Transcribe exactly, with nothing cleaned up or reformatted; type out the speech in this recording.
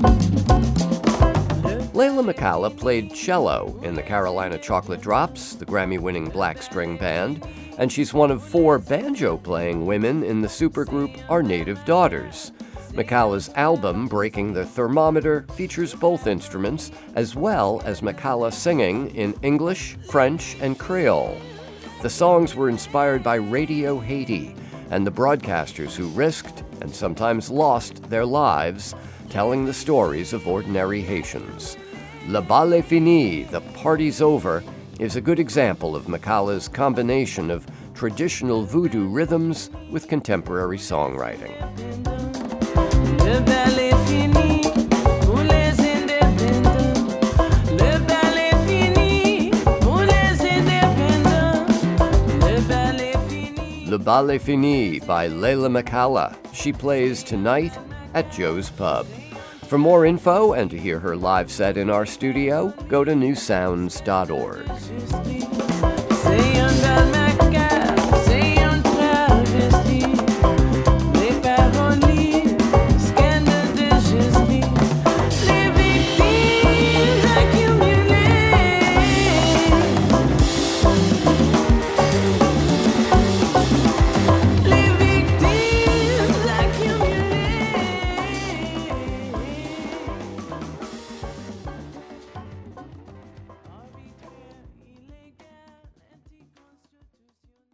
Layla McCalla played cello in the Carolina Chocolate Drops, the Grammy-winning black string band, and she's one of four banjo-playing women in the supergroup Our Native Daughters. McCalla's album, Breaking the Thermometer, features both instruments, as well as McCalla singing in English, French, and Creole. The songs were inspired by Radio Haiti and the broadcasters who risked and sometimes lost their lives telling the stories of ordinary Haitians. Le bal est fini, the party's over, is a good example of McCalla's combination of traditional voodoo rhythms with contemporary songwriting. Le bal est fini pour les indépendants. Le bal est fini pour les indépendants. Le bal est fini. Le Bal est Fini by Layla McCalla. She plays tonight at Joe's Pub. For more info and to hear her live set in our studio, go to new sounds dot org.